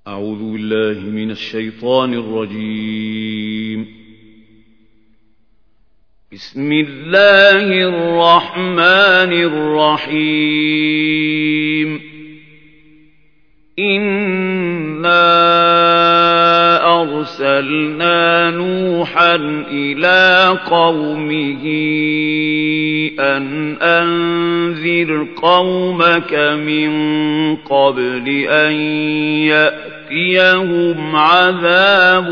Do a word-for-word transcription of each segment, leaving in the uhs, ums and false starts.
أعوذ بالله من الشيطان الرجيم. بسم الله الرحمن الرحيم. إنا أرسلنا نوحا إلى قومه أن أنذر قومك من قبل أن يأتيهم عذاب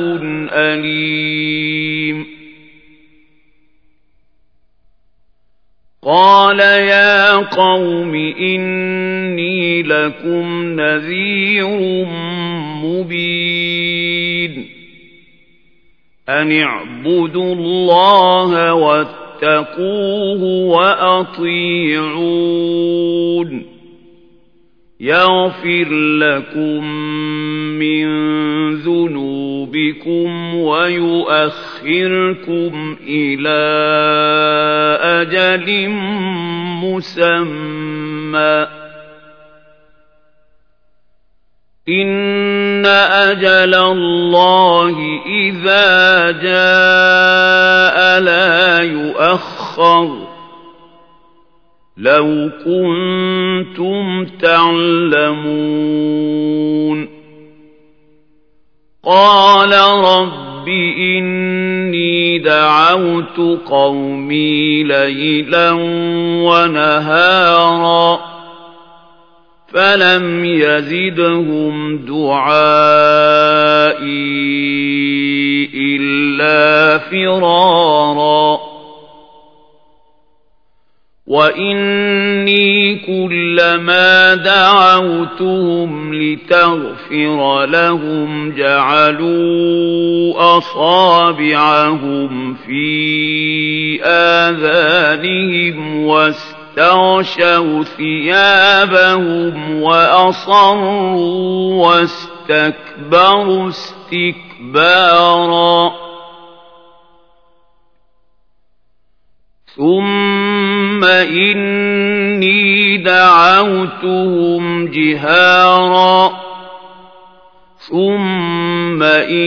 أليم. قال يا قوم إني لكم نذير مبين. أن اعبدوا الله واتقوه وأطيعون. يغفر لكم من ذنوبكم ويؤخركم إلى أجل مسمى. إن أجل الله إذا جاء لا يؤخر. لو كنتم تعلمون. قال رب إني دعوت قومي ليلا ونهارا فلم يزدهم دعائي إلا فرارا. وإني كلما دعوتهم لتغفر لهم جعلوا أصابعهم في آذانهم واستغشوا ثيابهم وأصروا واستكبروا استكبارا. ثم إني دعوتهم جهارا ثم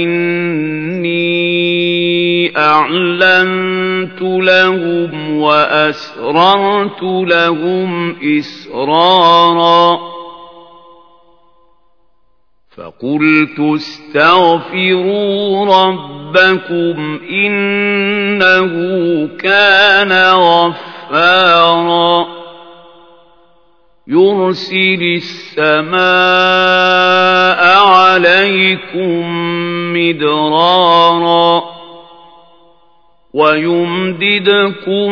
إني أعلنت لهم وأسررت لهم إسرارا. فقلت استغفروا ربكم إنه كان غفارا. يرسل السماء عليكم مدرارا ويمددكم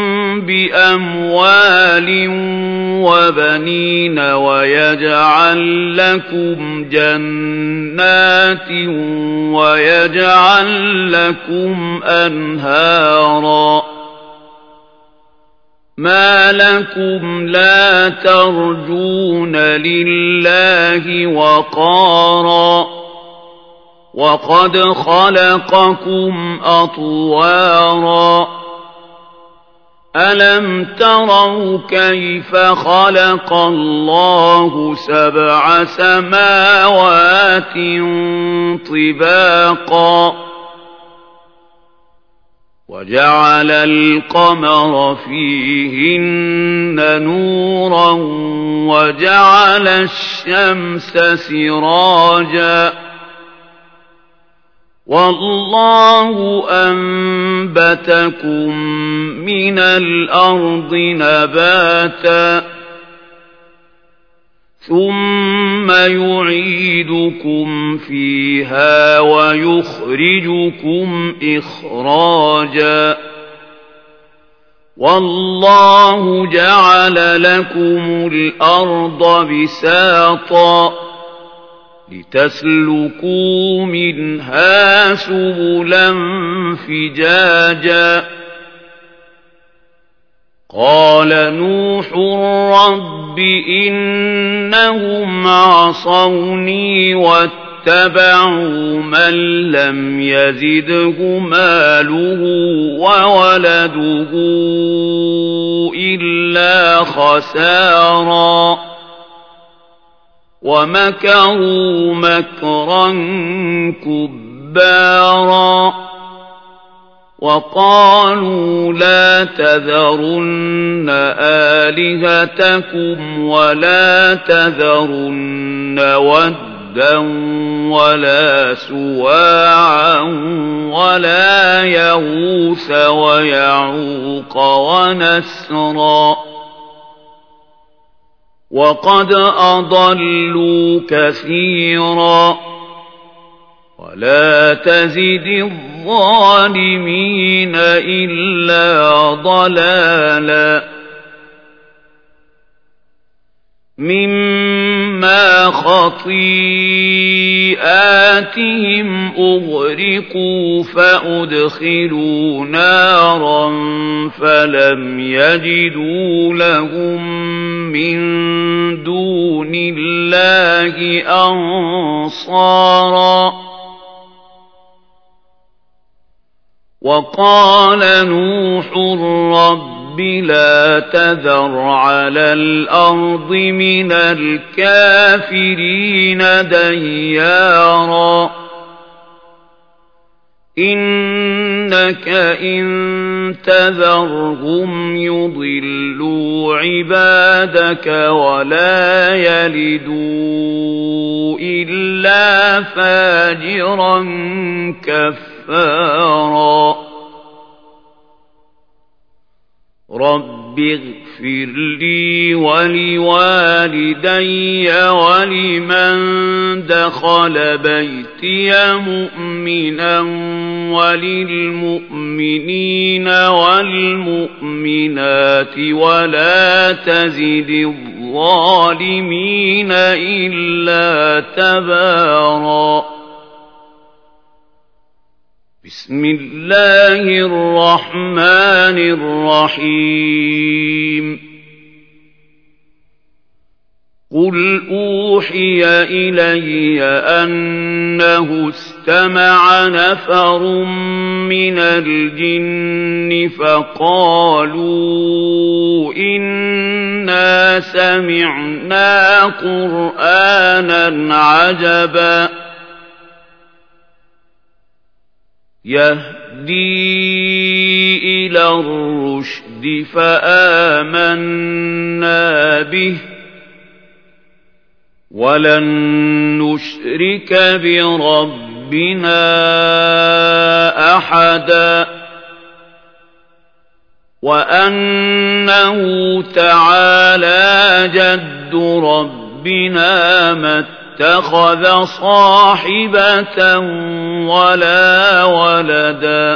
بأموال وبنين ويجعل لكم جنات ويجعل لكم أنهارا. ما لكم لا ترجون لله وقارا وقد خلقكم أطوارا. ألم تروا كيف خلق الله سبع سماوات طباقا وجعل القمر فيهن نورا وجعل الشمس سراجا. والله أنبتكم من الأرض نباتا ثم يعيدكم فيها ويخرجكم إخراجا. والله جعل لكم الأرض بساطا لتسلكوا منها سبلا فجاجا. قال نوح رب إنهم عصوني واتبعوا من لم يزده ماله وولده إلا خسارا. ومكروا مكرا كبارا وقالوا لا تذرن آلهتكم ولا تذرن ودا ولا سواعا ولا يغوث ويعوق ونسرا وقد أضلوا كثيرا ولا تزد الظالمين إلا ضلالا مما خطيئاتهم أغرقوا فأدخلوا نارا فلم يجدوا لهم من دون الله أنصارا وقال نوح رب لا تذر على الأرض من الكافرين ديارا إنك إن تذرهم يضلوا عبادك ولا يلدوا إلا فاجرا كفارا رب اغفر لي ولوالدي ولمن دخل بيتي مؤمنا وللمؤمنين والمؤمنات ولا تزد الظالمين إلا تبارا بسم الله الرحمن الرحيم قل أوحي إلي أنه استمع نفر من الجن فقالوا إنا سمعنا قرآنا عجبا يهدي إلى الرشد فآمنا به ولن نشرك بربنا أحدا وأنه تعالى جد ربنا ما اتخذ صاحبة ولا ولدا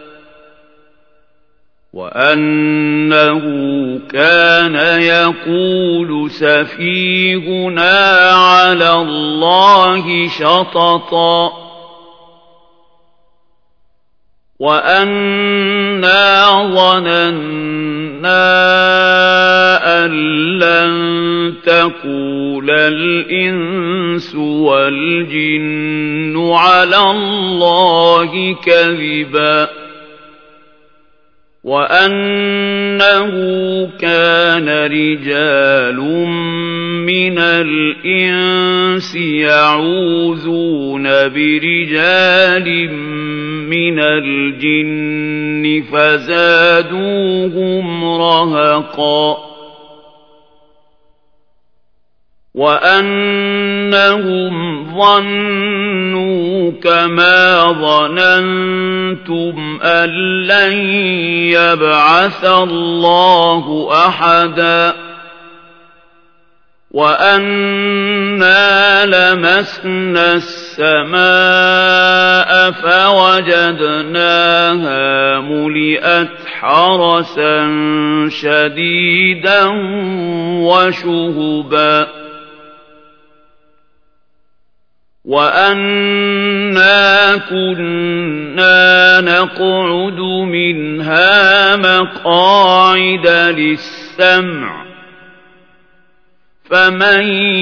وأنه كان يقول سفيهنا على الله شططا وأنا ظننا أن لن تقول الإنس والجن على الله كذبا وأنه كان رجال من الإنس يعوذون برجال من الجن فزادوهم رهقا وأنهم ظنوا كما ظننتم أن لن يبعث الله أحدا وأنا لمسنا السماء فوجدناها ملئت حرسا شديدا وشهبا وأنا كنا نقعد منها مقاعد للسمع فمن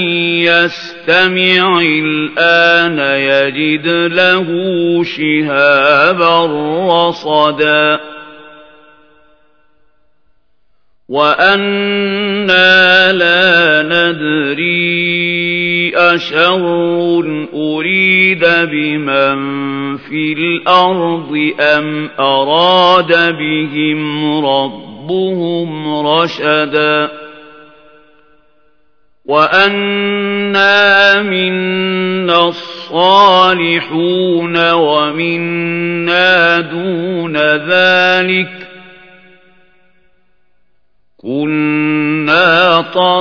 يستمع الآن يجد له شهابا رصدا وأنا لا ندري أشر أريد بمن في الأرض أم أراد بهم ربهم رشدا وأنا منا الصالحون ومنا دون ذلك كنا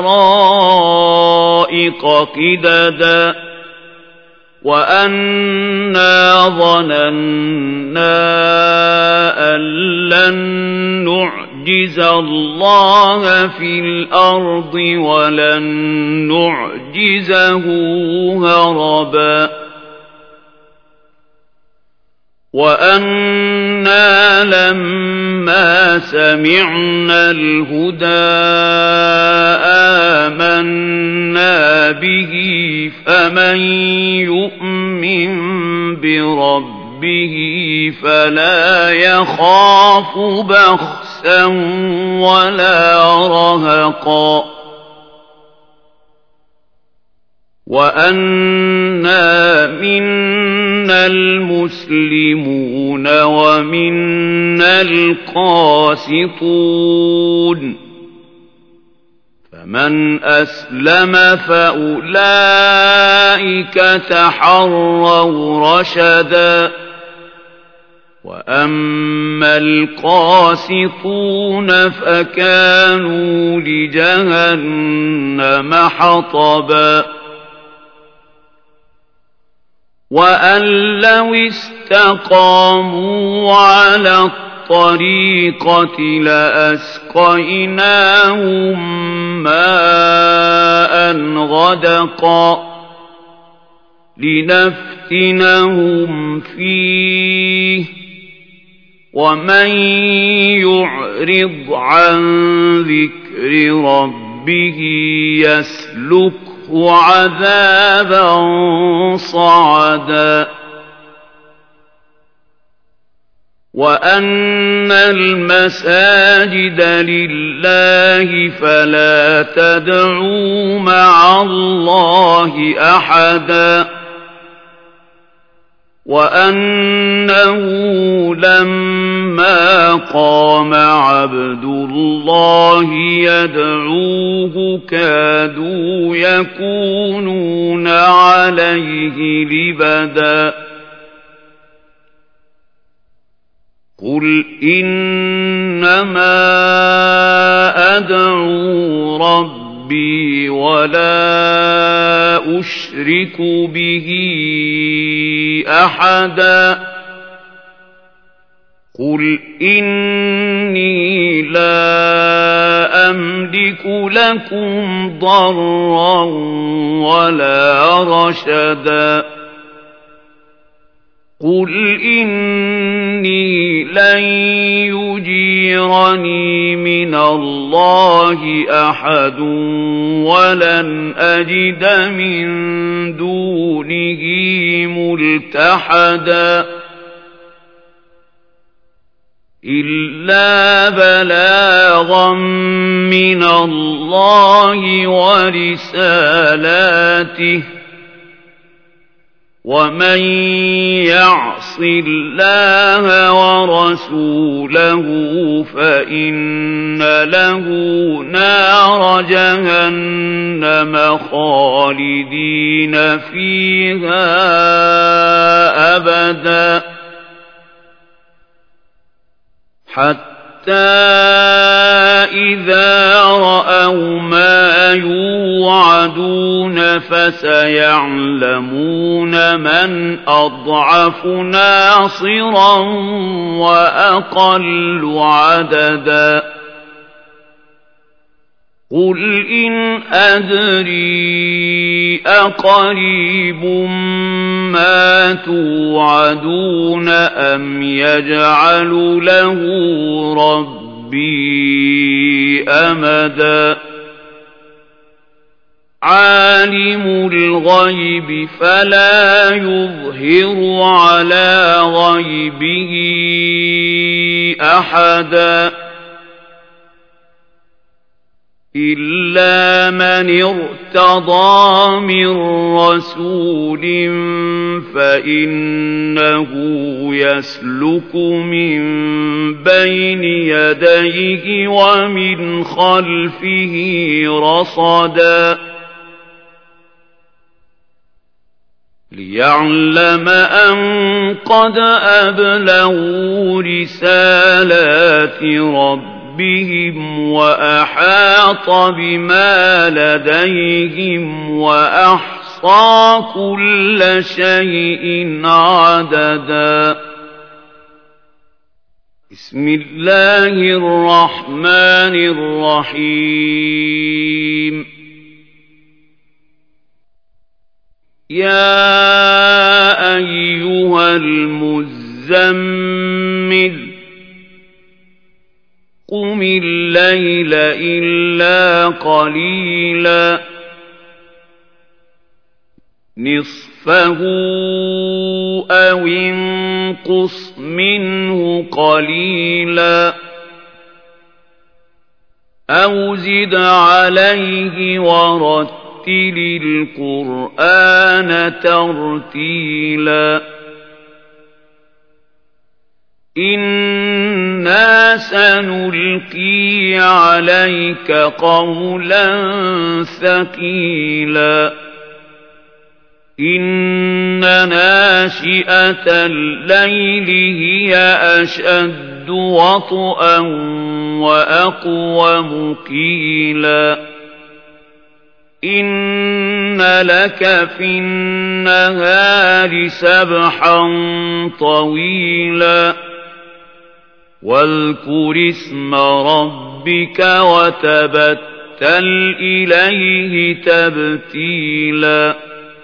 طرائق قددا وأنا ظننا أن لن نعجز الله في الأرض ولن نعجزه هربا وأنا لما سمعنا الهدى آمنا به فمن يؤمن بربه فلا يخاف بخسا ولا رهقا وأنا منا المسلمون ومنا القاسطون فمن أسلم فأولئك تحروا رشدا وأما القاسطون فكانوا لجهنم حطبا وأن لو استقاموا على الطريقة لأسقيناهم ماء غدقا لنفتنهم فيه ومن يعرض عن ذكر ربه يسلك عذابا صعدا وأن المساجد لله فلا تدعوا مع الله أحدا وأنه لما قام عبد الله يدعوه كادوا يكونون عليه لبدا قل إنما أدعو ربي ولا أشرك به أحدا قل إني لا أملك لكم ضرا ولا رشدا قل إني لن يجيرني من الله أحد ولن أجد من دونه ملتحدا إلا بلاغا من الله ورسالاته ومن يعص الله ورسوله فإن له نار جهنم خالدين فيها أبدا حتى إذا رأوا ما يوعدون فسيعلمون من أضعف ناصرا وأقل عددا قل إن أدري أقريب ما توعدون أم يجعل له ربي أمدا عالم الغيب فلا يظهر على غيبه أحدا إلا من ارتضى من رسول فإنه يسلك من بين يديه ومن خلفه رصدا ليعلم أن قد أبلغوا رسالات ربهم بهم وأحاط بما لديهم وأحصى كل شيء عددا. بسم الله الرحمن الرحيم. يا أيها المزمل قم الليل إلا قليلا نصفه أو انقص منه قليلا أو زد عليه ورتل القرآن ترتيلا إنا سنلقي عليك قولا ثقيلا إن ناشئة الليل هي أشد وطئا وأقوم قيلا إن لك في النهار سبحا طويلا واذكر اسم ربك وتبتل إليه تبتيلا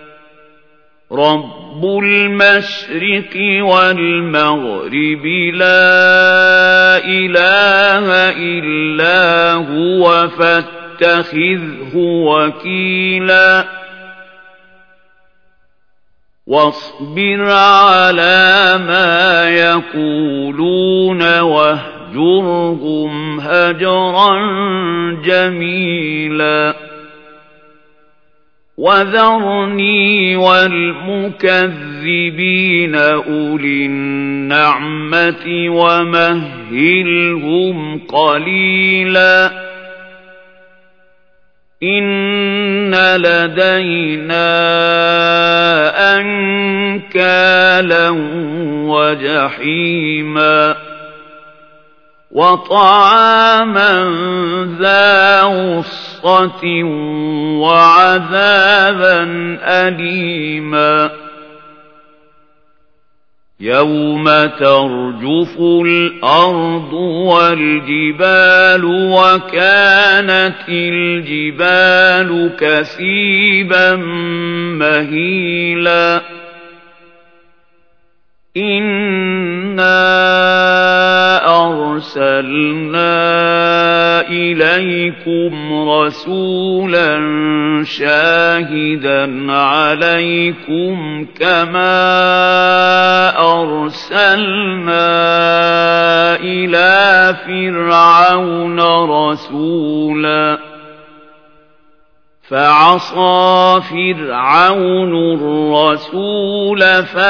رب المشرق والمغرب لا إله إلا هو فاتخذه وكيلا واصبر على ما يقولون واهجرهم هجرا جميلا وذرني والمكذبين أولي النعمة ومهلهم قليلا إن لدينا أنكالا وجحيما وطعاما ذا غصة وعذابا أليما يوم ترجف الأرض والجبال وكانت الجبال كثيبا مهيلا إنا أرسلنا إليكم رسولا شاهدا عليكم كما أرسلنا إلى فرعون رسولا فعصى فرعون الرسول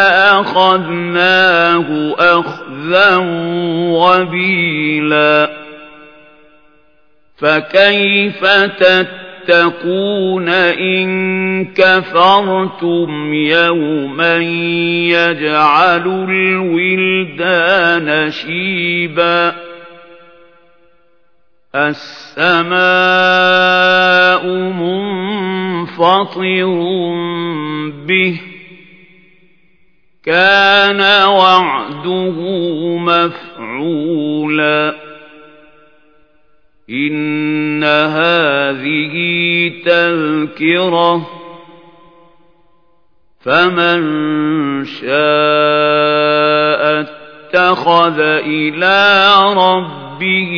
فأخذناه أخذا وبيلا فكيف تتقون إن كفرتم يوما يجعل الولدان شيبا السماء منفطر به كان وعده مفعولا إن هذه تذكرة فمن شاء اتخذ إلى ربه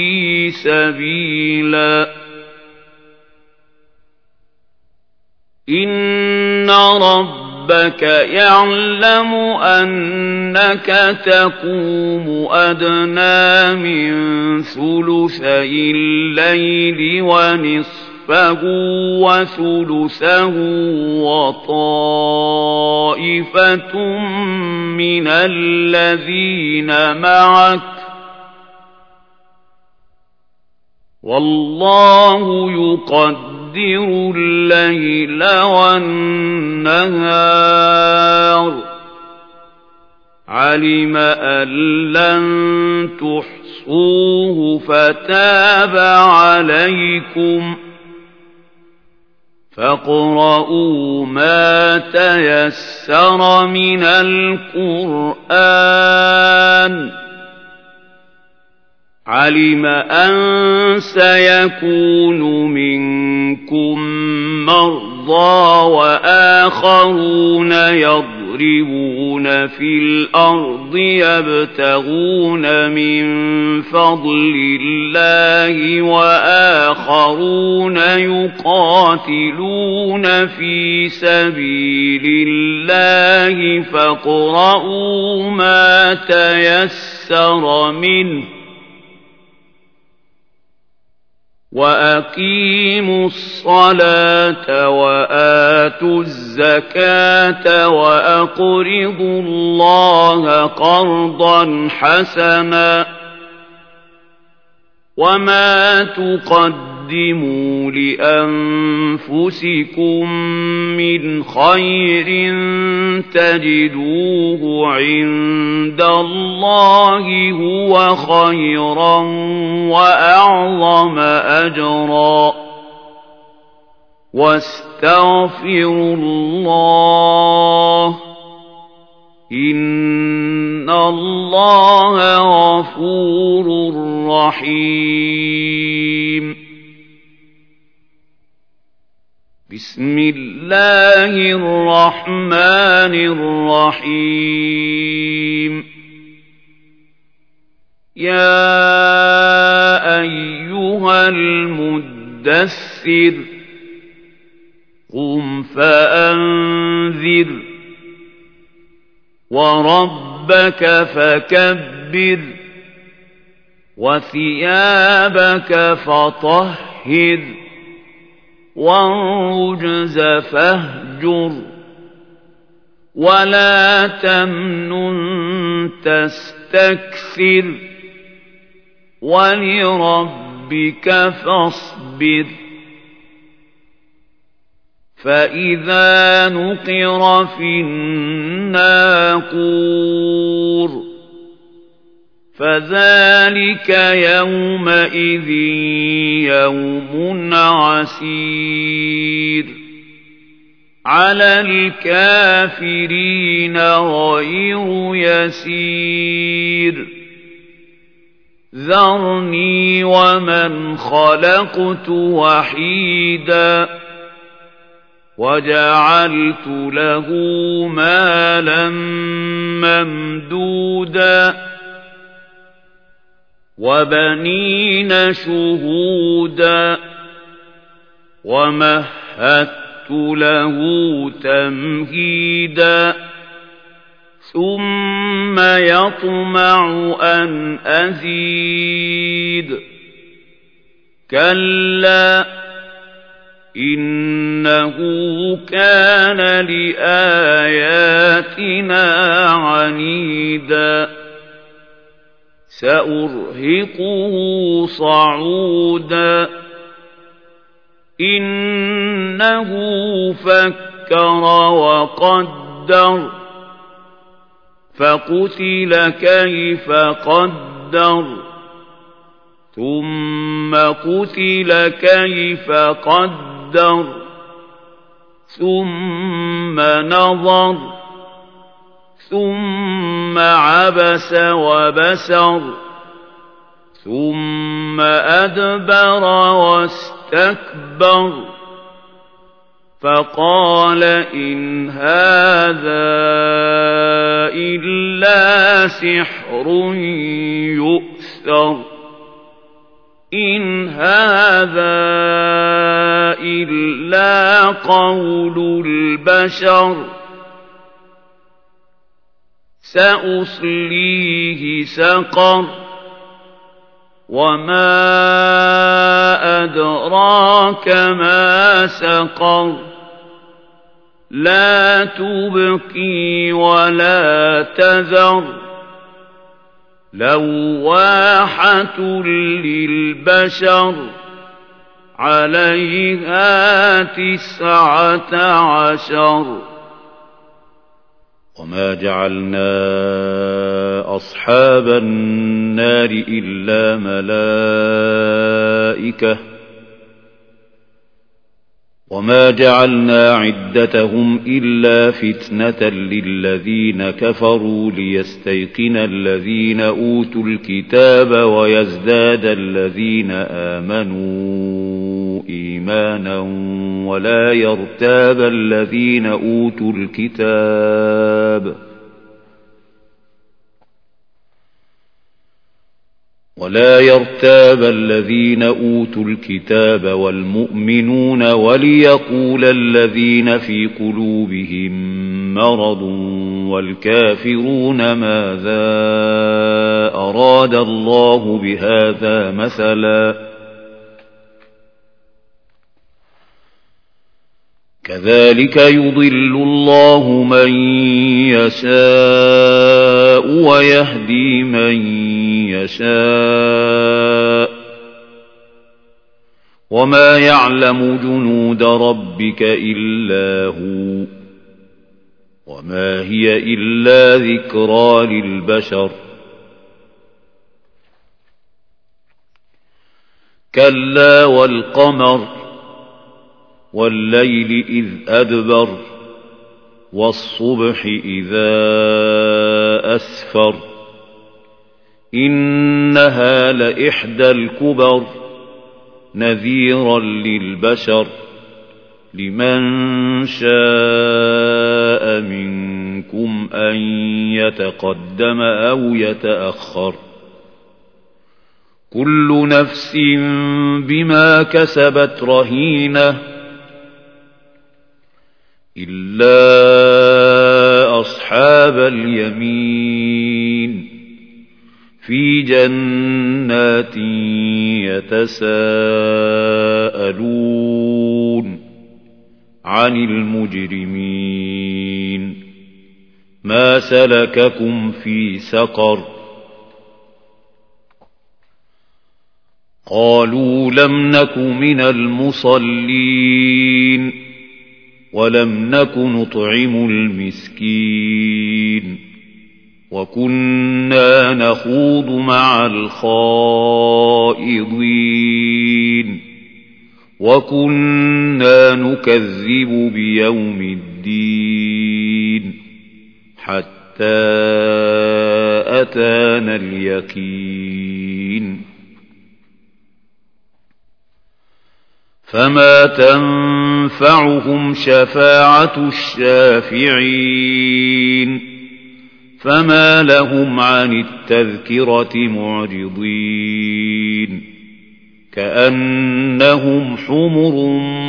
سبيلا إن ربك ربك يعلم أنك تقوم أدنى من ثلثي الليل ونصفه وثلثه وطائفة من الذين معك والله يقدر الليل والنهار علم أن لن تحصوه فتاب عليكم فاقرؤوا ما تيسر من القرآن علم أن سيكون منكم مرضى وآخرون يضربون في الأرض يبتغون من فضل الله وآخرون يقاتلون في سبيل الله فاقرؤوا ما تيسر منه وأقيموا الصلاة وآتوا الزكاة وأقرضوا الله قرضا حسنا وما تقدموا لأنفسكم من خير تجدوه عند الله هو خيرا وأعظم أجرا واستغفروا الله إن الله غفور رحيم بسم الله الرحمن الرحيم يا أيها المدثر قم فأنذر وربك فكبر وثيابك فطهر والرجز فاهجر ولا تمنن تستكثر ولربك فاصبر فإذا نقر في الناقور فذلك يومئذ يوم عسير على الكافرين غير يسير ذرني ومن خلقت وحيدا وجعلت له مالا ممدودا وبنين شهودا ومهدت له تمهيدا ثم يطمع أن أزيد كلا إنه كان لآياتنا عنيدا سأرهقه صعودا إنه فكر وقدر فقتل كيف قدر ثم قتل كيف قدر ثم نظر ثم عبس وبسر ثم أدبر واستكبر فقال إن هذا إلا سحر يؤثر إن هذا إلا قول البشر سأصليه سقر وما أدراك ما سقر لا تبقي ولا تذر لواحة للبشر عليها تسعة عشر وما جعلنا أصحاب النار إلا ملائكة وما جعلنا عدتهم إلا فتنة للذين كفروا ليستيقن الذين أوتوا الكتاب ويزداد الذين آمنوا إيمانا ولا يرتاب الذين أوتوا الكتاب ولا يرتاب الذين أوتوا الكتاب والمؤمنون وليقول الذين في قلوبهم مرض والكافرون ماذا أراد الله بهذا مثلا كذلك يضل الله من يشاء ويهدي من يشاء وما يعلم جنود ربك إلا هو وما هي إلا ذكرى للبشر كلا والقمر والليل إذ أدبر والصبح إذا أسفر إنها لإحدى الكبر نذيرا للبشر لمن شاء منكم أن يتقدم أو يتأخر كل نفس بما كسبت رهينة إلا أصحاب اليمين في جنات يتساءلون عن المجرمين ما سلككم في سقر قالوا لم نك من المصلين ولم نك نطعم المسكين وكنا نخوض مع الخائضين وكنا نكذب بيوم الدين حتى أتانا اليقين فما تنفعهم شفاعة الشافعين فما لهم عن التذكرة معرضين كأنهم حمر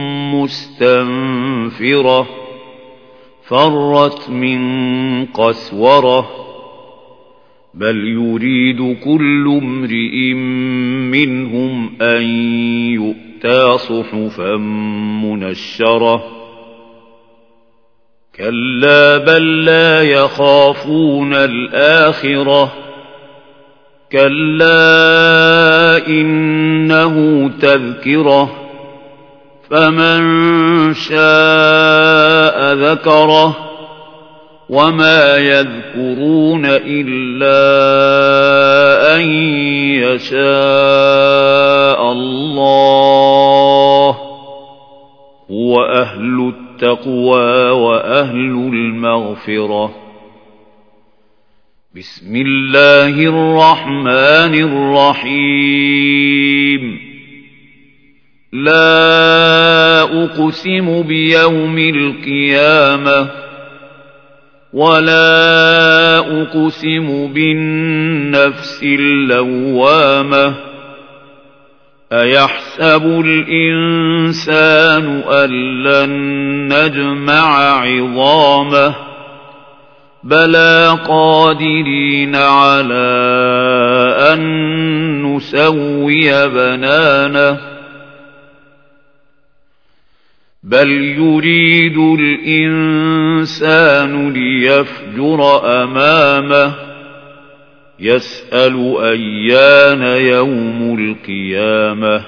مستنفرة فرت من قسورة بل يريد كل امرئ منهم أن يؤتى صحفا منشرة كلا بل لا يخافون الآخرة كلا إنه تذكرة فمن شاء ذكره وما يذكرون إلا أن يشاء الله هو أهل التقوى وأهل المغفرة بسم الله الرحمن الرحيم لا أقسم بيوم القيامة ولا أقسم بالنفس اللوامة أيحسب الإنسان أن لن نجمع عظامه بلى قادرين على أن نسوي بنانه بل يريد الإنسان ليفجر أمامه يسأل أيان يوم القيامة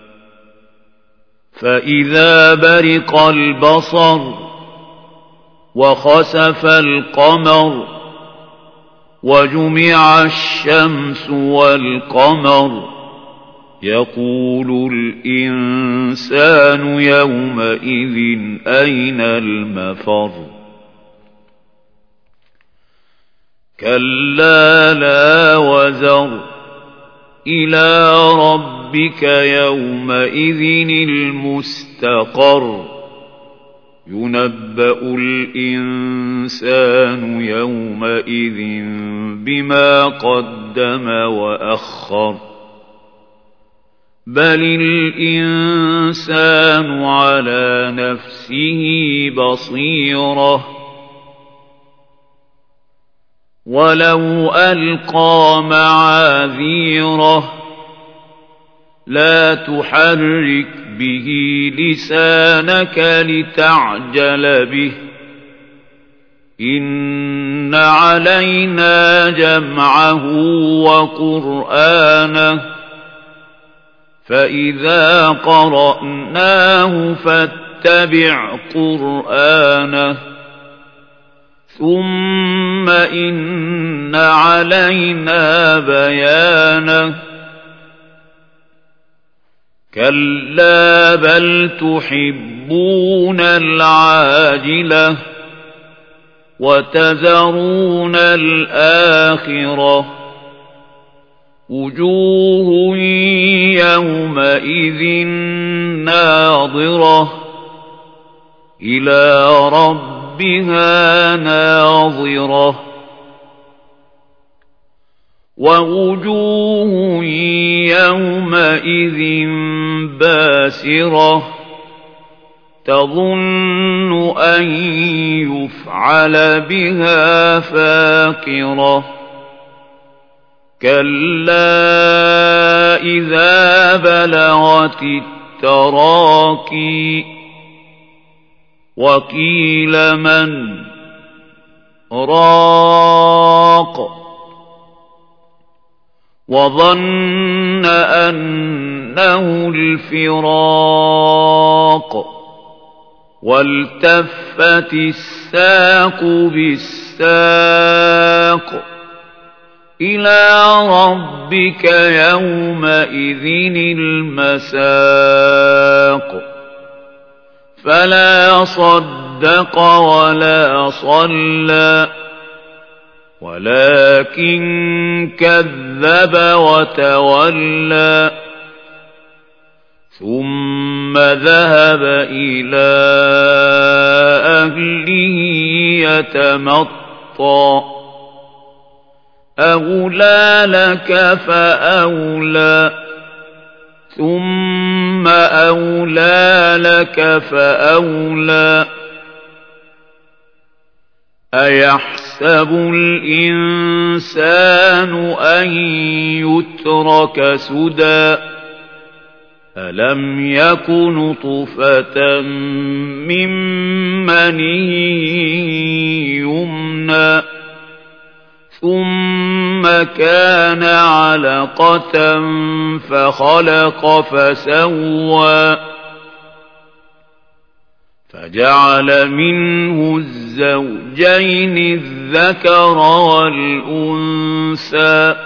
فإذا برق البصر وخسف القمر وجمع الشمس والقمر يقول الإنسان يومئذ أين المفر كلا لا وزر إلى ربك يومئذ المستقر ينبأ الإنسان يومئذ بما قدم وأخر بل الإنسان على نفسه بصيرة ولو ألقى معاذيره لا تحرك به لسانك لتعجل به إن علينا جمعه وقرآنه فإذا قرأناه فاتبع قرآنه ثم إن علينا بيانه كلا بل تحبون العاجلة وتذرون الآخرة وجوه يومئذ ناظرة إلى ربها ناظرة ووجوه يومئذ باسرة تظن أن يفعل بها فاقرة كلا إذا بلغت التراقي وقيل من راق وظن أنه الفراق والتفت الساق بالساق إلى ربك يومئذ المساق فلا صدق ولا صلى ولكن كذب وتولى ثم ذهب إلى أهله يتمطى أولى لك فأولى ثم أولى لك فأولى أيحسب الإنسان أن يترك سدى ألم يك نطفة من مني يمنى ثم كان علقة فخلق فسوى فجعل منه الزوجين الذكر والأنثى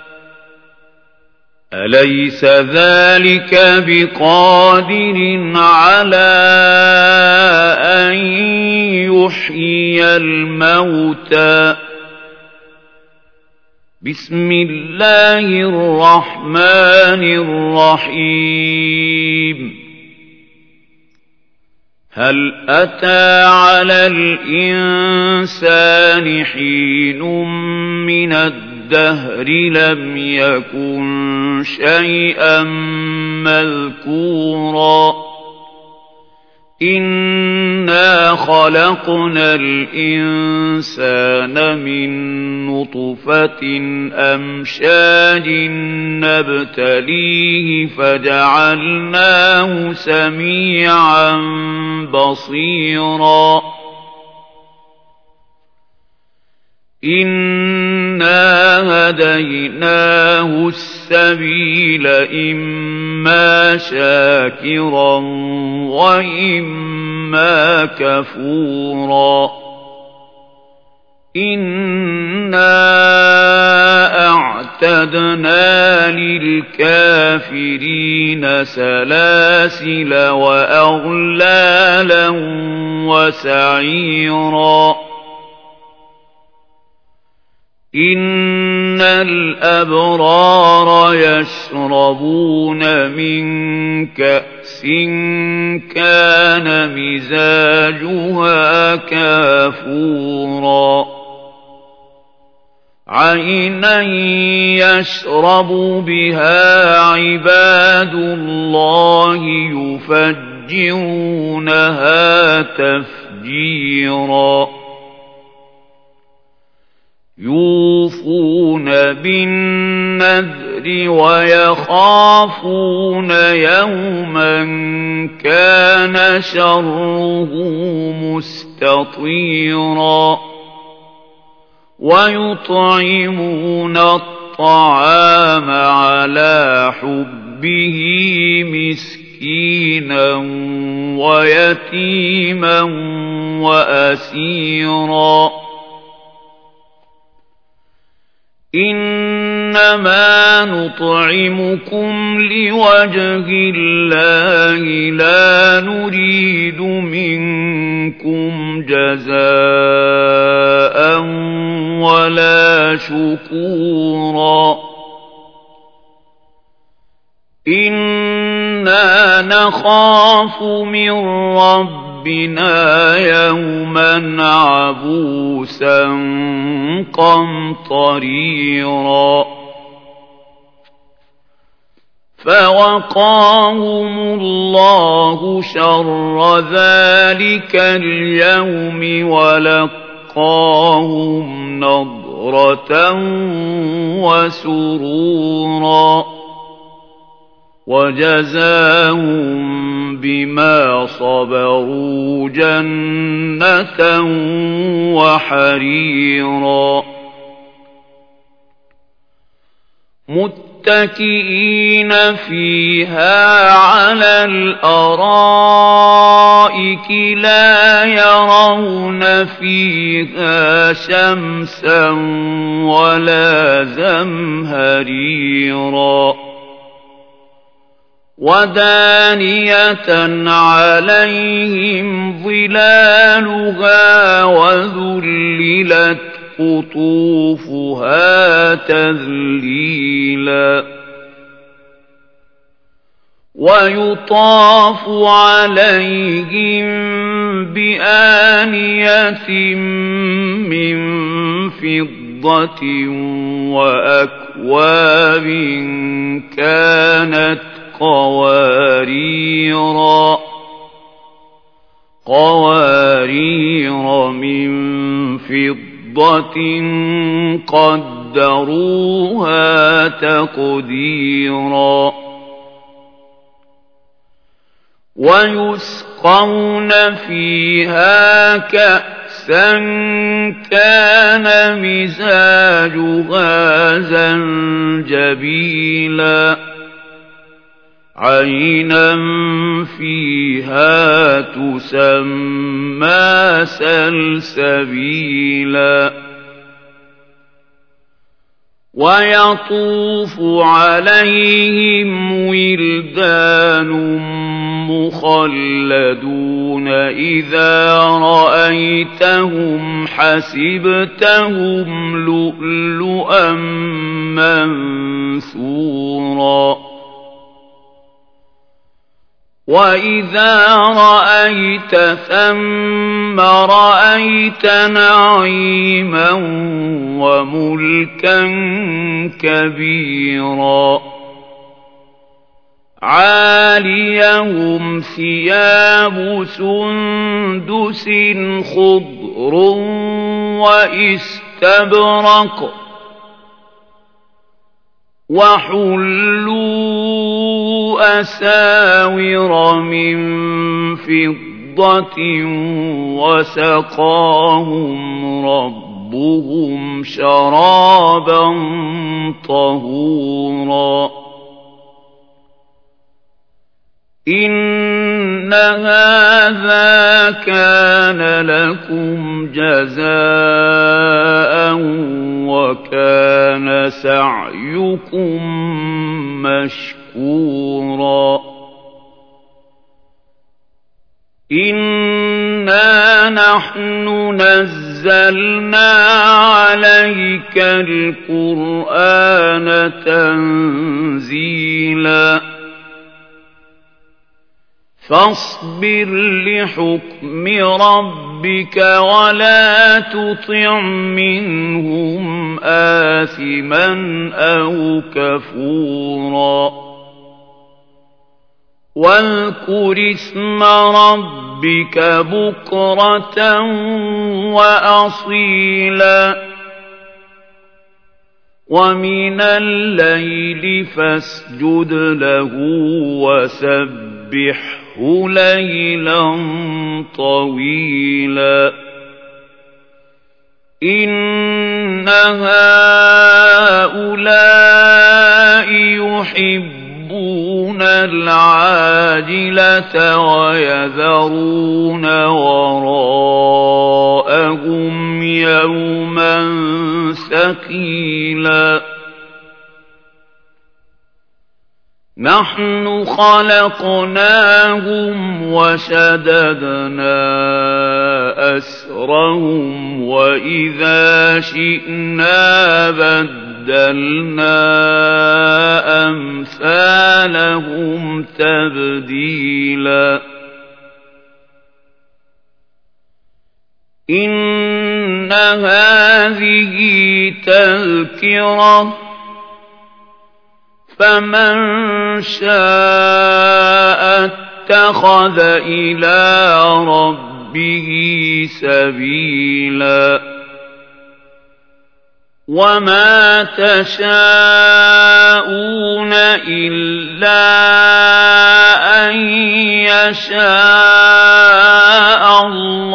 أليس ذلك بقادر على أن يحيي الموتى بسم الله الرحمن الرحيم هل أتى على الإنسان حين من الدهر لم يكن شيئا مذكورا إِنَّا خَلَقْنَا الْإِنسَانَ مِن نُّطْفَةٍ أَمْشَاجٍ نَّبْتَلِيهِ فَجَعَلْنَاهُ سَمِيعًا بَصِيرًا إِنَّا هَدَيْنَاهُ السَّبِيلَ إِمَّا شَاكِرًا وَإِمَّا كَفُورًا إِنَّا أَعْتَدْنَا لِلْكَافِرِينَ سَلَاسِلَ وَأَغْلَالًا وَسَعِيرًا إِنَّ الْأَبْرَارَ يَشْرَبُونَ مِن كَأْسٍ كَانَ مِزَاجُهَا كَافُورًا عَيْنًا يَشْرَبُ بِهَا عِبَادُ اللَّهِ يُفَجِّرُونَهَا تَفْجِيرًا يُوفُونَ بِالنَّذْرِ وَيَخَافُونَ يَوْمًا كَانَ شَرُّهُ مُسْتَطِيرًا وَيُطْعِمُونَ الطَّعَامَ عَلَى حُبِّهِ مسكينا ويتيما وأسيرا إنما نطعمكم لوجه الله لا نريد منكم جزاء ولا شكورا إنا نخاف من ربنا يوما عبوسا قمطريرا فوقاهم الله شر ذلك اليوم ولقاهم نضرة وسرورا وجزاهم بما صبروا جنة وحريرا متكئين فيها على الأرائك لا يرون فيها شمسا ولا زمهريرا ودانية عليهم ظلالها وذللت قطوفها تذليلا ويطاف عليهم بآنية من فضة وأكواب كانت قواريرا قوارير من فضة قدروها تقديرا ويسقون فيها كأسا كان مزاجها زنجبيلا عينا فيها تسمى سلسبيلا ويطوف عليهم ولدان مخلدون إذا رأيتهم حسبتهم لؤلؤا منثورا وإذا رأيت ثم رأيت نعيما وملكا كبيرا عاليهم ثياب سندس خضر واستبرق وحلوا أساور من فضة وسقاهم ربهم شرابا طهورا إن هذا كان لكم جزاء وكان سعيكم مشكورا إنا نحن نزلنا عليك القرآن تنزيلا فاصبر لحكم ربك ولا تطع منهم آثما أو كفورا واذكر اسم ربك بكرة وأصيلا ومن الليل فاسجد له وسبحه ليلا طويلا إن هؤلاء يحبون العاجلة ويذرون وراءهم يوما ثقيلا نحن خلقناهم وشددنا أسرهم وإذا شئنا بدلنا أمثالهم تبديلا إن هذه تذكرة فمن شاء اتخذ إلى ربه سبيلا وما تشاءون إلا أن يشاء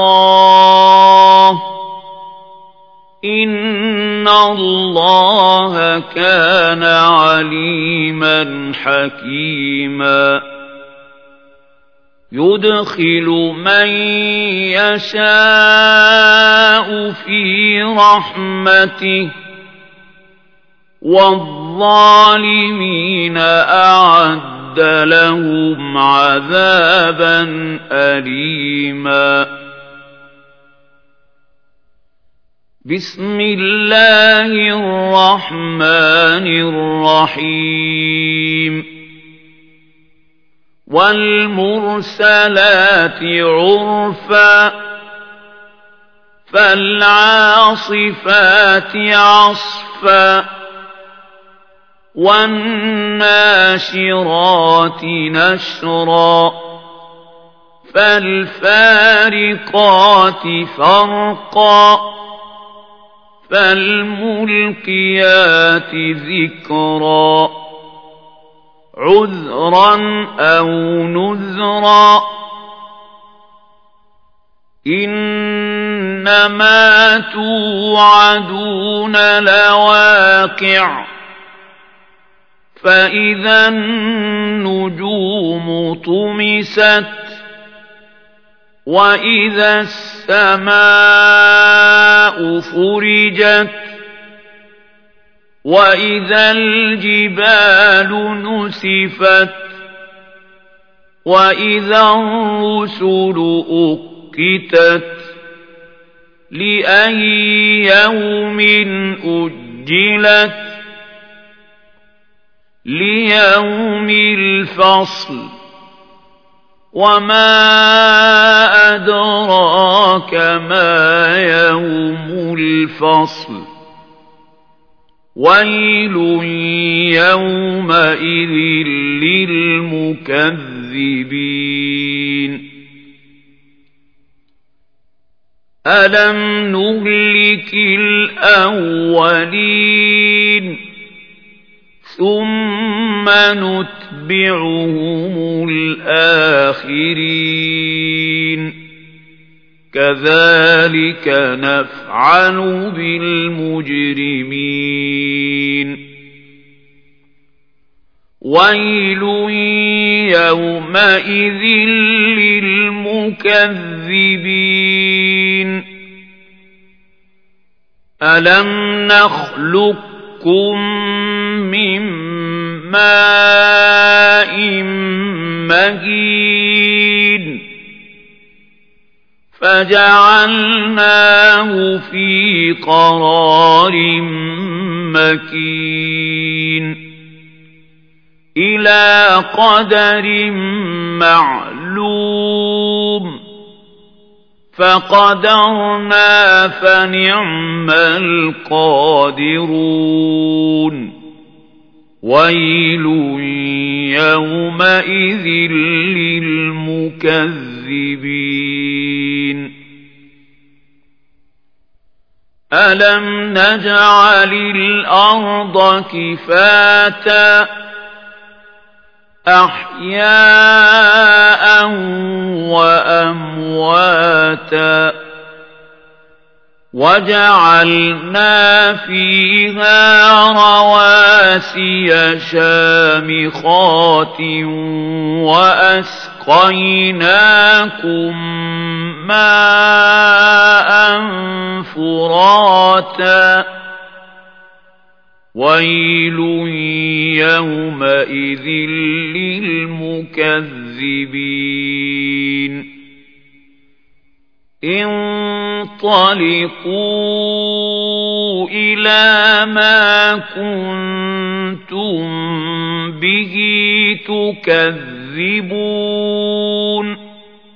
الله إن الله كان عليما حكيما يدخل من يشاء في رحمته والظالمين أعد لهم عذابا أليما بسم الله الرحمن الرحيم والمرسلات عرفا فالعاصفات عصفا والناشرات نشرا فالفارقات فرقا فالملقيات ذكرا عذرا أو نذرا إنما توعدون لواقع فإذا النجوم طمست وإذا السماء فرجت وإذا الجبال نسفت وإذا الرسل أقتت لأي يوم أجلت ليوم الفصل وما أدراك ما يوم الفصل ويل يومئذ للمكذبين ألم نهلك الأولين ثم نتبعهم الآخرين كذلك نفعل بالمجرمين ويل يومئذ للمكذبين ألم نخلقكم من ماء مهين فجعلناه في قرار مكين إلى قدر معلوم فقدرنا فنعم القادرون ويل يومئذ للمكذبين ألم نجعل الأرض كفاتا أحياء وأمواتا وجعلنا فيها رواسي شامخات وأسقيناكم ماء فراتا ويل يومئذ للمكذبين انطلقوا إلى ما كنتم به تكذبون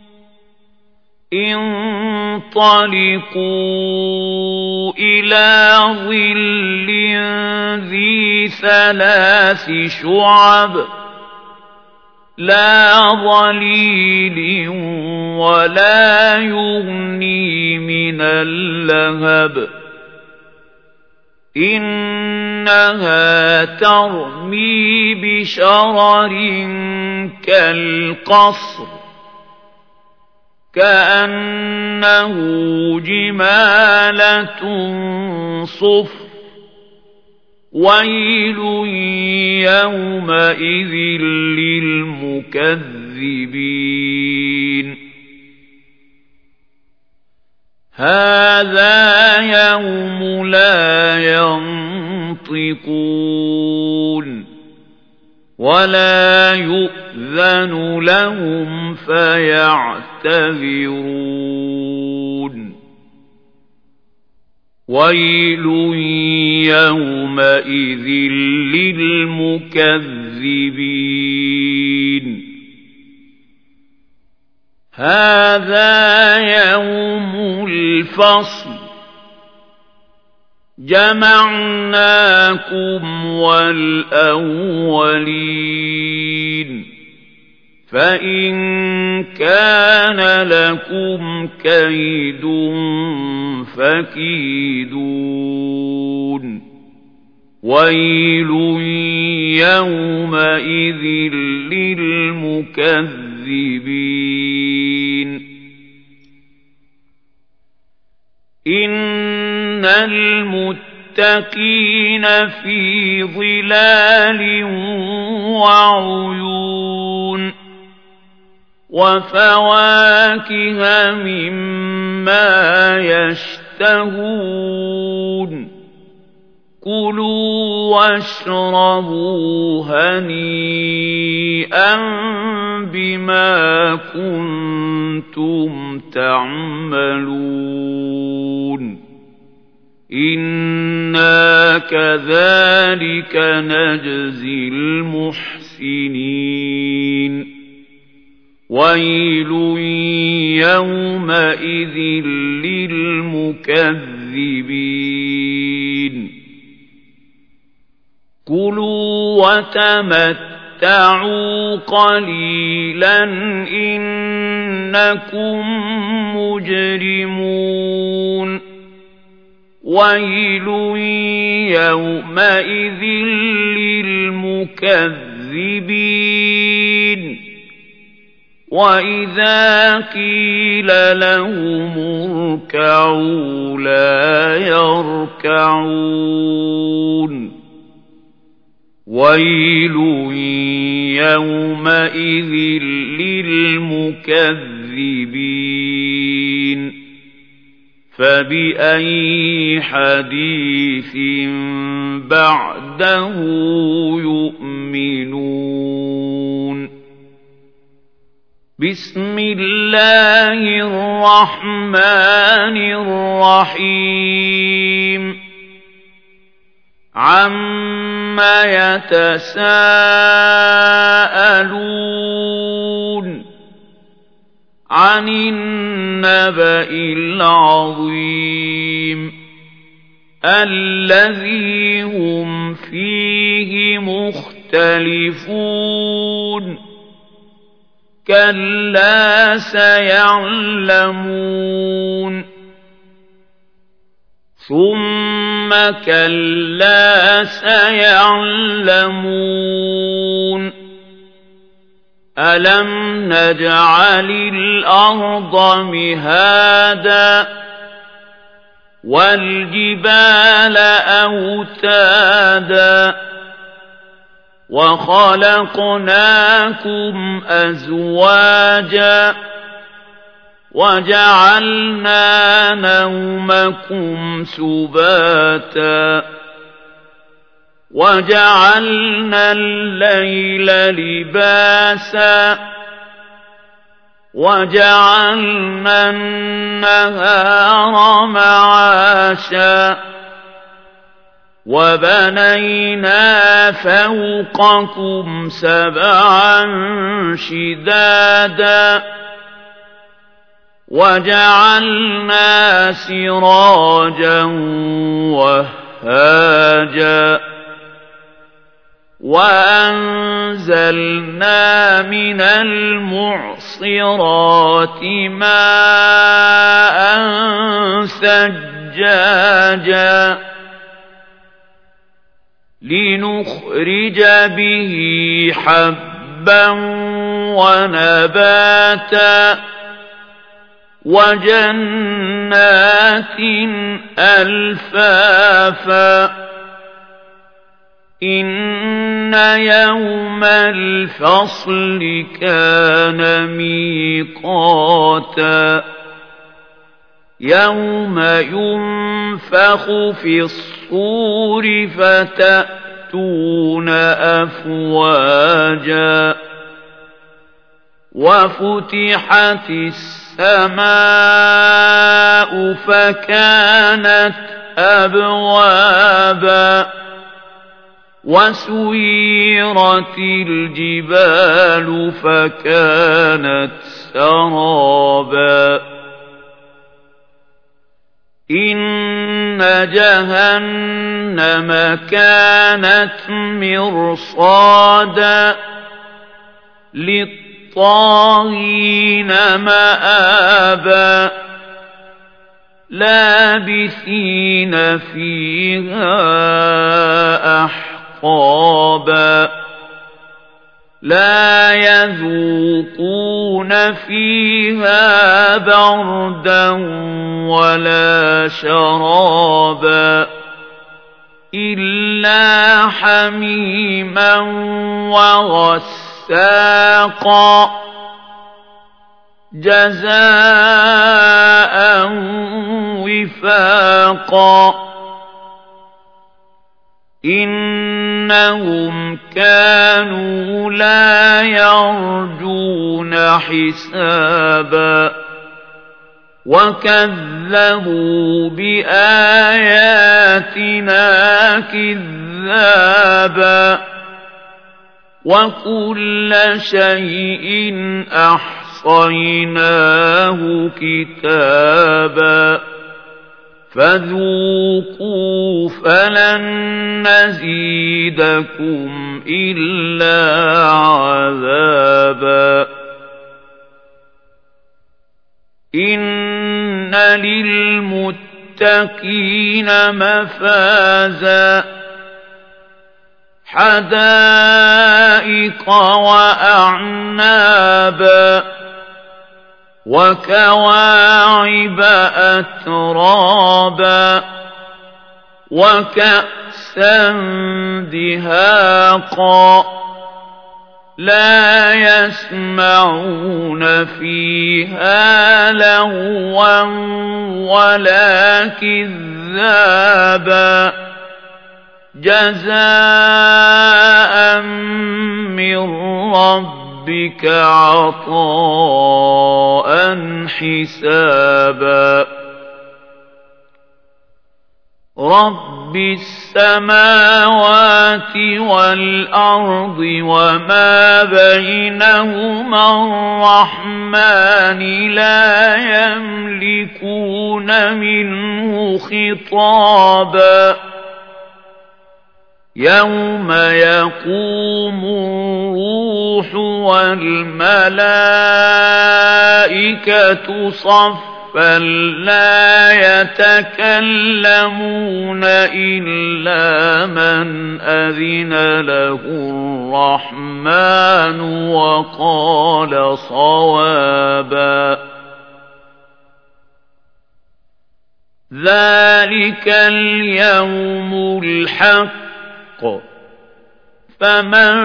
انطلقوا إلى ظل ذي ثلاث شعب لا ظليل ولا يغني من اللهب إنها ترمي بشرر كالقصر كأنه جمالة صفر ويل يومئذ للمكذبين هذا يوم لا ينطقون ولا يؤذن لهم فيعتذرون ويل يومئذ للمكذبين هذا يوم الفصل جمعناكم والأولين فإن كان لكم كيد فكيدون ويل يومئذ للمكذبين إن المتقين في ظلال وعيون وفواكه مما يشتهون كلوا واشربوا هنيئا بما كنتم تعملون إنا كذلك نجزي المحسنين ويل يومئذ للمكذبين كُلُوا وَتَمَتَّعُوا قَلِيلًا إِنَّكُمْ مُجْرِمُونَ وَيْلٌ يَوْمَئِذٍ لِّلْمُكَذِّبِينَ وَإِذَا قِيلَ لَهُمُ ارْكَعُوا لَا يَرْكَعُونَ وَيْلٌ يَوْمَئِذٍ لِّلْمُكَذِّبِينَ فَبِأَيِّ حَدِيثٍ بَعْدَهُ يُؤْمِنُونَ بسم الله الرحمن الرحيم عَمَّ يَتَسَاءَلُونَ عَنِ النَّبَإِ الْعَظِيمِ الَّذِي هُمْ فِيهِ مُخْتَلِفُونَ كَلَّا سَيَعْلَمُونَ ثُمَّ كَلَّا سَيَعْلَمُونَ أَلَمْ نَجْعَلِ الْأَرْضَ مِهَادًا وَالْجِبَالَ أَوْتَادًا وَخَلَقْنَاكُمْ أَزْوَاجًا وَجَعَلْنَا نَوْمَكُمْ سُبَاتًا وَجَعَلْنَا اللَّيْلَ لِبَاسًا وَجَعَلْنَا النَّهَارَ مَعَاشًا وَبَنَيْنَا فَوْقَكُمْ سَبْعًا شِدَادًا وَجَعَلْنَا سِرَاجًا وَهَّاجًا وَأَنزَلْنَا مِنَ الْمُعْصِرَاتِ مَاءً ثَجَّاجًا لِنُخْرِجَ بِهِ حَبًّا وَنَبَاتًا وَجَنَّاتٍ أَلْفَافًا إِنَّ يَوْمَ الْفَصْلِ كَانَ مِيقَاتًا يَوْمَ يُنفَخُ فِي الصُّورِ فَتَأْتُونَ أَفْوَاجًا وَفُتِحَتِ السَّمَاءُ فَكَانَتْ أَبْوَابًا وَسُيِّرَتِ الْجِبَالُ فَكَانَتْ سَرَابًا إِنَّ جَهَنَّمَ كَانَتْ مِرْصَادًا لِلطَّاغِينَ مَآبًا لَابِثِينَ فِيهَا أَحْقَابًا لَا يَذُوقُونَ فِيهَا بَرْدًا وَلَا شَرَابًا إِلَّا حَمِيمًا وَغَسَّاقًا جَزَاءً وِفَاقًا إِنَّهُمْ كَانُوا لَا يَرْجُونَ حِسَابًا وَكَذَّبُوا بِآيَاتِنَا كِذَّابًا وَكُلَّ شَيْءٍ أَحْصَيْنَاهُ كِتَابًا فذوقوا فلن نزيدكم إلا عذابا إن للمتقين مفازا حدائق وأعنابا وكواعب أترابا وكأسا دهاقا لا يسمعون فيها لغوا ولا كذابا جزاء من ربك عطاء حسابا رب السماوات والأرض وما بينهما الرحمن لا يملكون منه خطابا يوم يقوم الروح والملائكة صفا فلا يتكلمون إلا من أذن له الرحمن وقال صوابا ذلك اليوم الحق فمن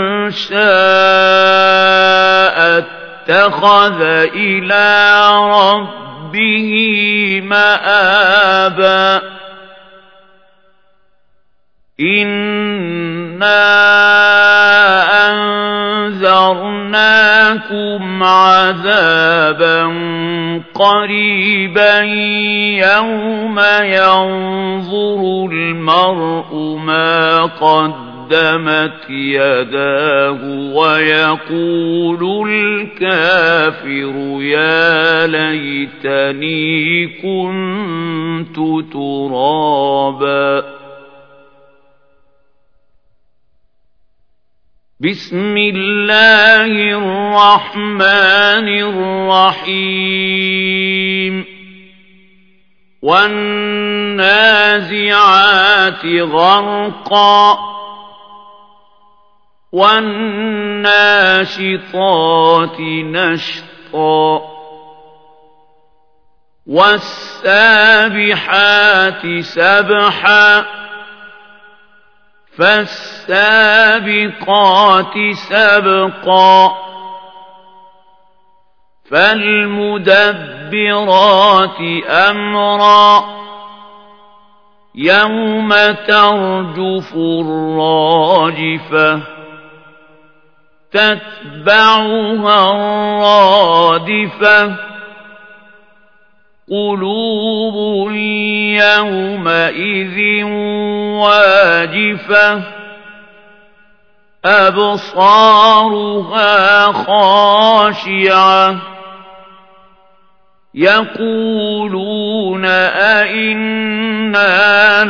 شاء اتخذ إلى ربه به مآبا إنا أنذرناكم عذابا قريبا يوم ينظر المرء ما قدمت قدمت يداه ويقول الكافر يا ليتني كنت ترابا بسم الله الرحمن الرحيم والنازعات غرقا والناشطات نشطا والسابحات سبحا فالسابقات سبقا فالمدبرات أمرا يوم ترجف الراجفة تتبعها الرادفة قلوب يومئذ واجفة أبصارها خاشعة يقولون أئنا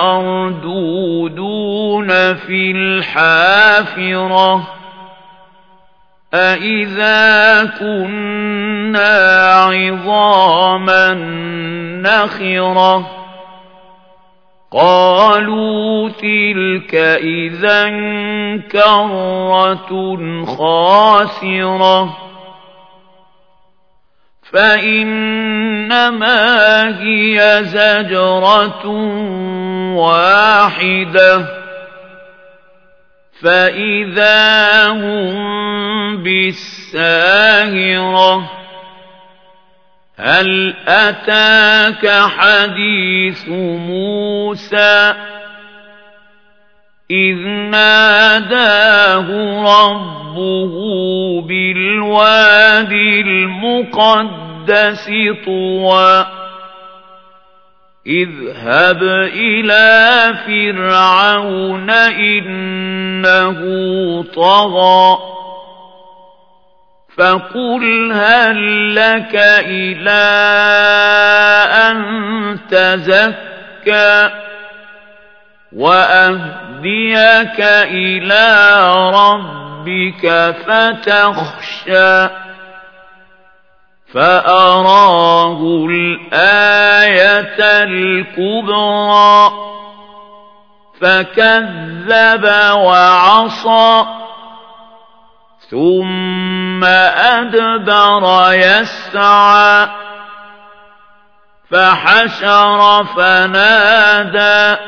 لمردودون في الحافرة أئذا كنا عظاما نخرة قالوا تلك إذا كرة خاسرة فإنما هي زجرة واحدة فإذا هم بالساهرة هل أتاك حديث موسى إذ ناداه ربه بالوادي المقدس طوى اذهب إلى فرعون إنه طغى فقل هل لك إلى أن تزكى وأهديك إلى ربك فتخشى فأراه الآية الكبرى فكذب وعصى ثم أدبر يسعى فحشر فنادى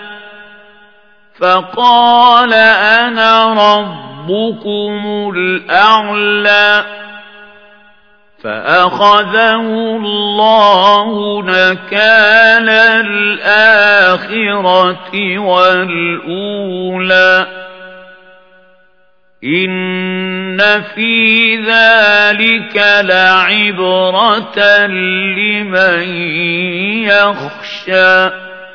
فقال أنا ربكم الأعلى فأخذه الله نكال الآخرة والأولى إن في ذلك لعبرة لمن يخشى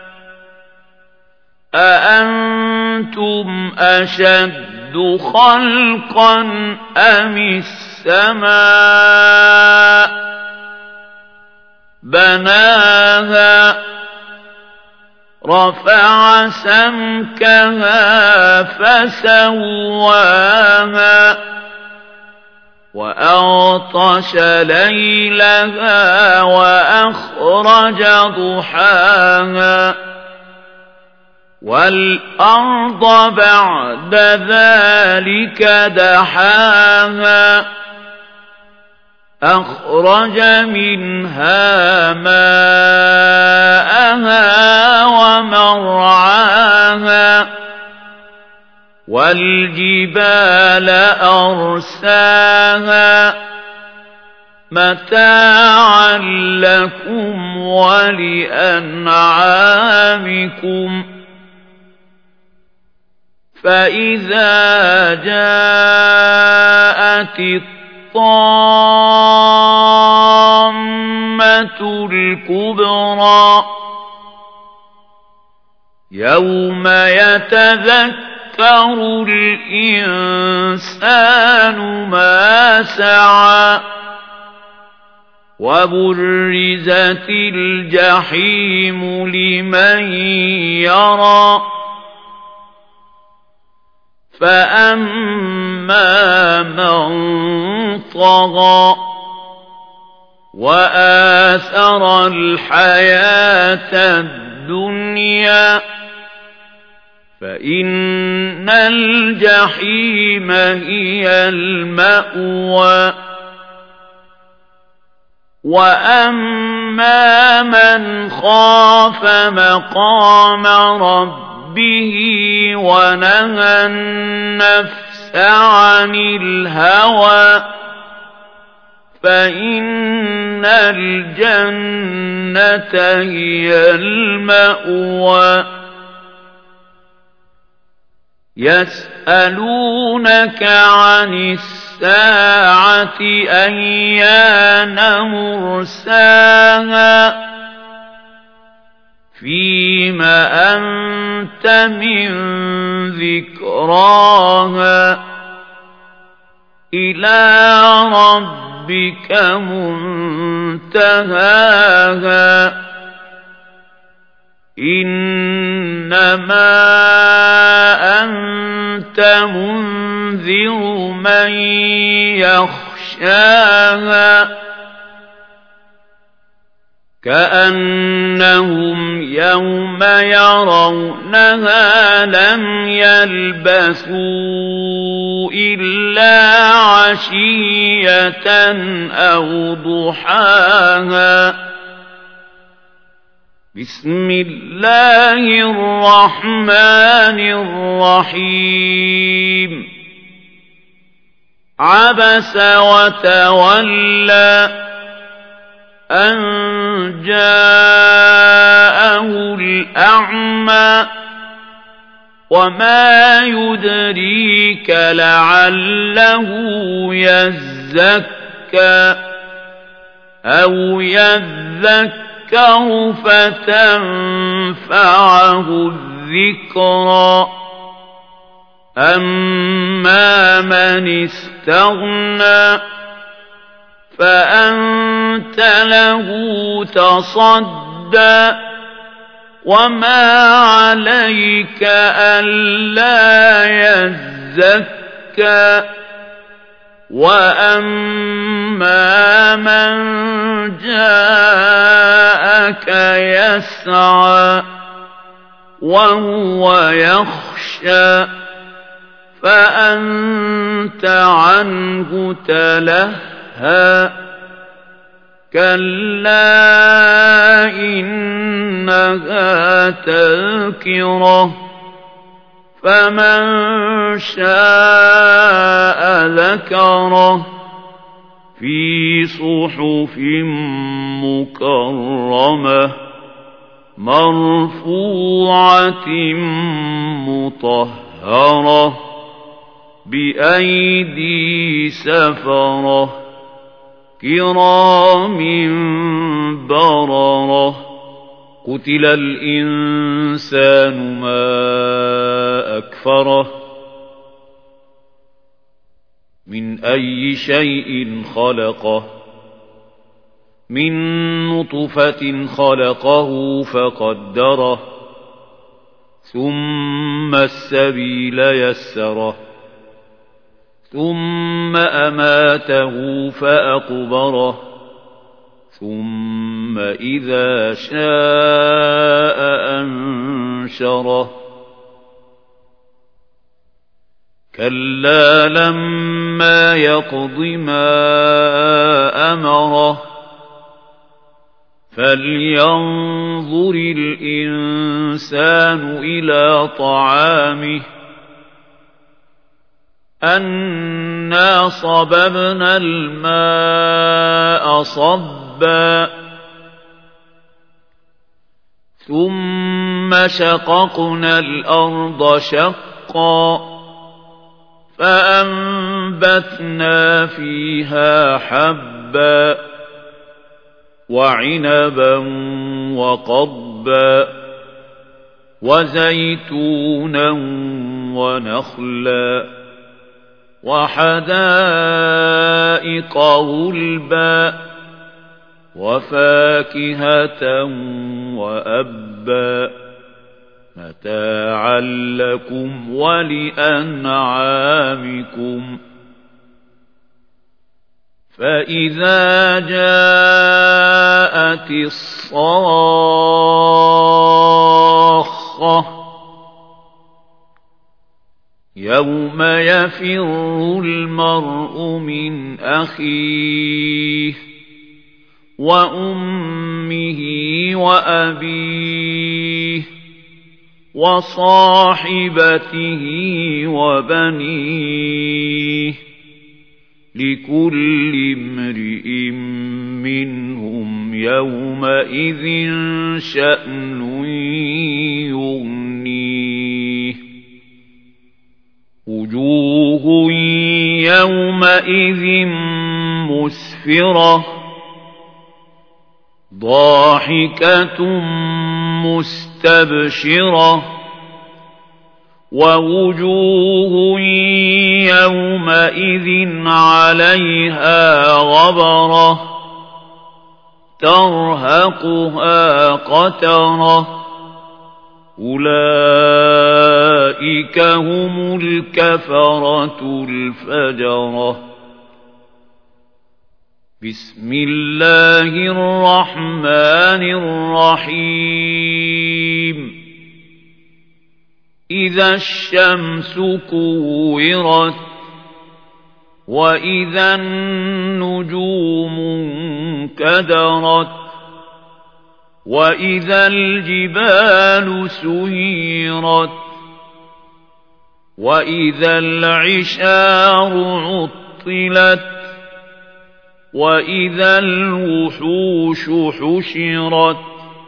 أأنتم أشد خلقا أم السماء بناها رفع سمكها فسواها وأغطش ليلها وأخرج ضحاها والأرض بعد ذلك دحاها أخرج منها ماءها ومرعاها والجبال أرساها متاعا لكم ولأنعامكم فإذا جاءت الطامة الكبرى يوم يتذكر الإنسان ما سعى وبرزت الجحيم لمن يرى فأما من طغى وآثر الحياة الدنيا فإن الجحيم هي المأوى وأما من خاف مقام ربه به ونهى النفس عن الهوى فإن الجنة هي المأوى يسألونك عن الساعة أيان مرساها فيم أنت من ذكراها إلى ربك منتهاها إنما أنت منذر من يخشاها كأنهم يوم يرونها لم يلبثوا إلا عشية أو ضحاها بسم الله الرحمن الرحيم عبس وتولى أن جاءه الأعمى وما يدريك لعله يزكى أو يذكر فتنفعه الذكرى أما من استغنى فأنت له تصدى وما عليك ألا يزكى وأما من جاءك يسعى وهو يخشى فأنت عنه تلهى كلا إنها تذكرة فمن شاء ذكره في صحف مكرمة مرفوعة مطهرة بأيدي سفرة كرام بررة قتل الإنسان ما أكفره من أي شيء خلقه من نطفة خلقه فقدره ثم السبيل يسره ثم أماته فأقبره ثم إذا شاء أنشره كلا لما يقض ما أمره فلينظر الإنسان إلى طعامه أنا صببنا الماء صبا ثم شققنا الأرض شقا فأنبتنا فيها حبا وعنبا وقضبا وزيتونا ونخلا وحدائق غلبا وفاكهة وأبا متاعا لكم ولأنعامكم فإذا جاءت الصاخة يوم يفر المرء من أخيه وأمه وأبيه وصاحبته وبنيه لكل امرئ منهم يومئذ شأن يغنيه وجوه يومئذ مسفرة ضاحكة مستبشرة ووجوه يومئذ عليها غبرة ترهقها قترة أولئك هم الكفرة الفجرة بسم الله الرحمن الرحيم إذا الشمس كورت وإذا النجوم انكدرت وإذا الجبال سيرت وإذا العشار عطلت وإذا الوحوش حشرت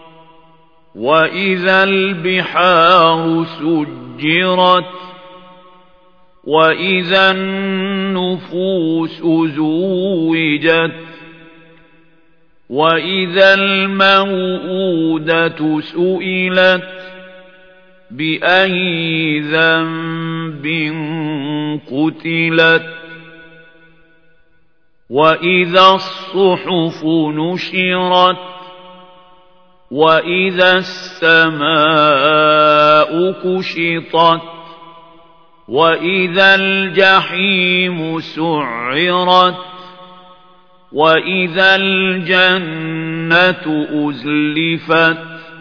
وإذا البحار سجرت وإذا النفوس زوجت وإذا الموءودة سئلت بأي ذنب قتلت وإذا الصحف نشرت وإذا السماء كشطت وإذا الجحيم سعرت وإذا الجنة أزلفت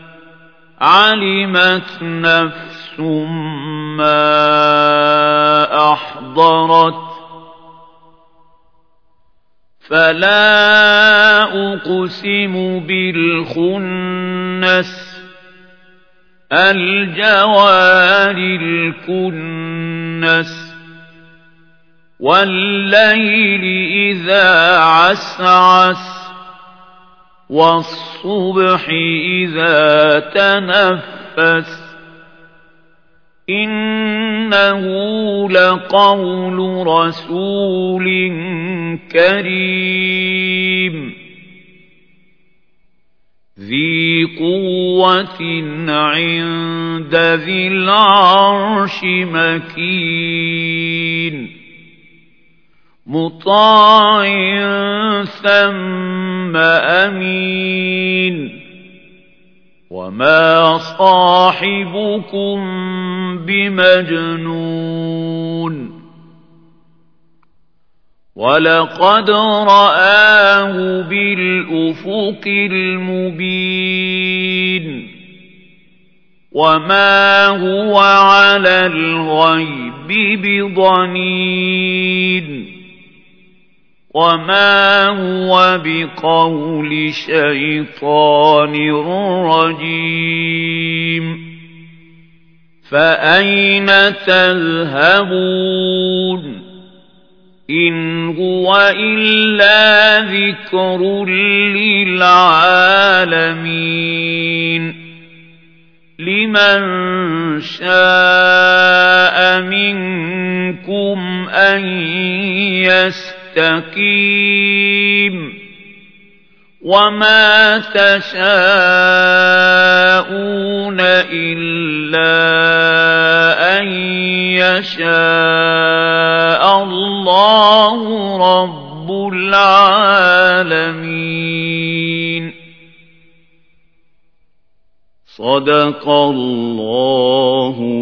علمت نفس ما أحضرت فلا أقسم بالخنس الجوار الكنس والليل إذا عسعس والصبح إذا تنفس إنه لقول رسول كريم ذي قوة عند ذي العرش مكين مطاع ثم أمين وما صاحبكم بمجنون ولقد رآه بالأفق المبين وما هو على الغيب بضنين وما هو بقول شيطان رجيم فأين تذهبون إن هو إلا ذكر للعالمين لمن شاء منكم أن يستقيم وما تشاءون إلا أن يشاء الله رب العالمين صدق الله